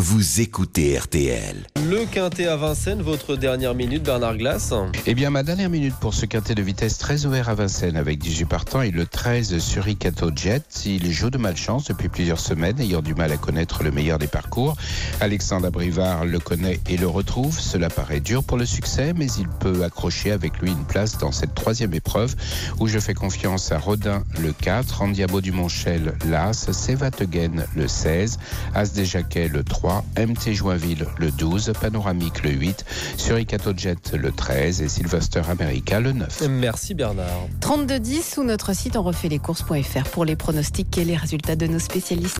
vous écoutez RTL. Le quintet à Vincennes, votre dernière minute, Bernard Glass. Eh bien, ma dernière minute pour ce quintet de vitesse très ouvert à Vincennes avec 18 partants et le 13 Suricato Jet. Il joue de malchance depuis plusieurs semaines, ayant du mal à connaître le meilleur des parcours. Alexandre Abrivard le connaît et le retrouve. Cela paraît dur pour le succès, mais il peut accrocher avec lui une place dans cette troisième épreuve où je fais confiance à Rodin le 4, Andiamo du Montchel l'As, Sévategen le 16, As des Jacquets le 3, MT Joinville le 12, Panoramique le 8, Suricato Jet le 13 et Sylvester America le 9. Merci Bernard. 32-10 ou notre site on refait les courses.fr pour les pronostics et les résultats de nos spécialistes.